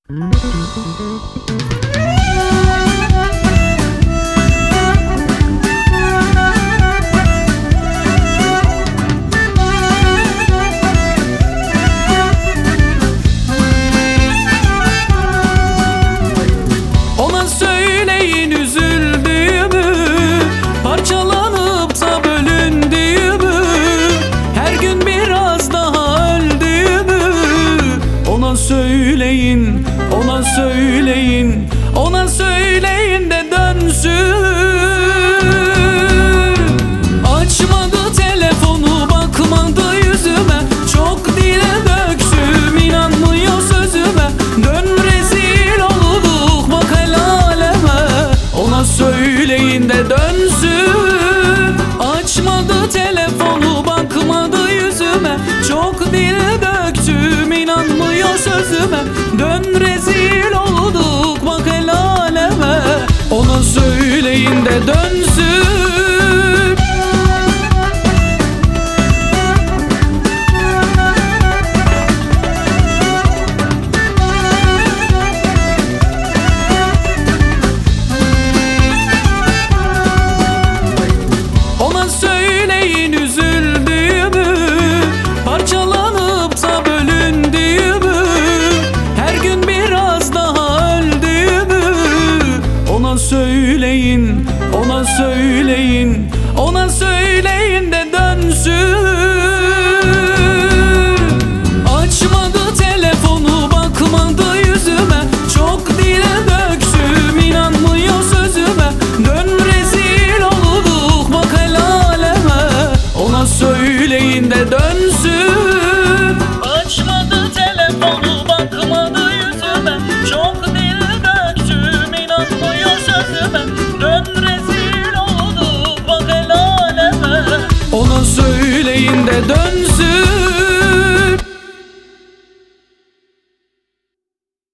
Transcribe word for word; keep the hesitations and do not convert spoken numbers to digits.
Ona söyleyin üzüldüğümü, parçalanıp da bölündüğümü, her gün biraz daha öldüğümü. Ona söyleyin, ona söyleyin, ona söyleyin de dönsün. Açmadı telefonu, bakmadı yüzüme, çok dile döktüm, inanmıyor sözüme. Dön rezil olduk bak el aleme, ona söyleyin de dönsün. Açmadı telefonu, bakmadı yüzüme, çok dile döktüm, inanmıyor sözüme. Dön rezil olduk bak el aleme, ona söyleyin de dönsün. Ona söyleyin üzüldüğümü, parçalanıp da bölündüğümü, her gün biraz daha öldüğümü. Ona söyleyin, ona söyleyin, ona söyleyin de dönsün. Açmadı telefonu, bakmadı yüzüme, çok dile döktüm, inanmıyor sözüme. Dön rezil olduk bak el aleme, ona söyleyin de dönsün. Açmadı telefonu, bakmadı yüzüme, çok dile döktüm, inanmıyor sözüme. Dön rezil olduk bak el aleme, ona söyleyin de dönsün.